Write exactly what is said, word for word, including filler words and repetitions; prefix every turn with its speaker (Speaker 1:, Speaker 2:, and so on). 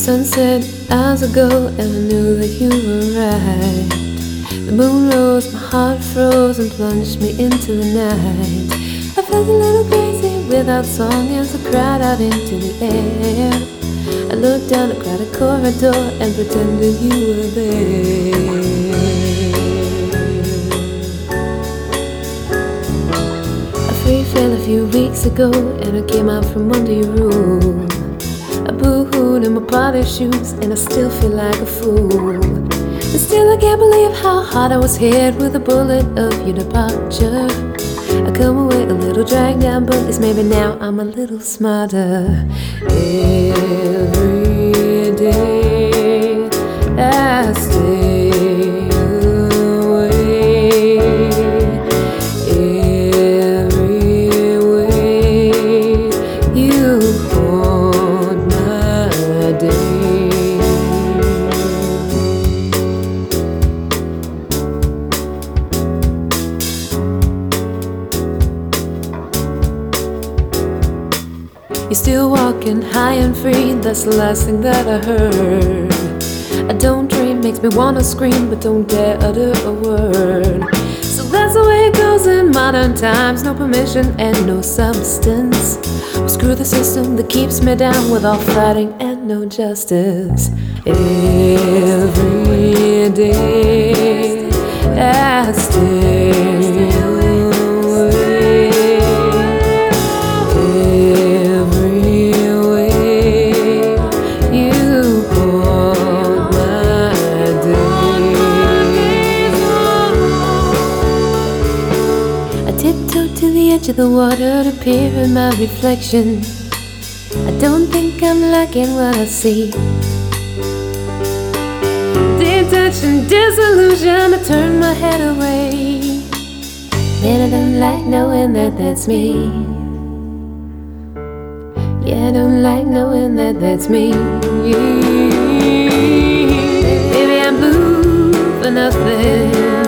Speaker 1: sunset hours ago, and I knew that you were right. The moon rose, my heart froze and plunged me into the night. I felt a little crazy without song as I cried out into the air. I looked down a crowded corridor and pretended you were there. I free fell a few weeks ago and I came out from under your roof. I boo-hooed in my party shoes and I still feel like a fool. And still I can't believe how hard I was hit with a bullet of your departure. I come away a little dragged down, but it's maybe now I'm a little smarter. Every day I stay away. Every way you hold my day. You're still walking high and free, that's the last thing that I heard. I don't dream, makes me wanna scream, but don't dare utter a word. So that's the way it goes in modern times, no permission and no substance. Well, screw the system that keeps me down with all fighting and no justice. Every day I stay away. Tiptoe to the edge of the water to peer at my reflection. I don't think I'm liking what I see. Detention, disillusion, I turn my head away. Man, I don't like knowing that that's me. Yeah, I don't like knowing that that's me. Baby, I'm blue for nothing.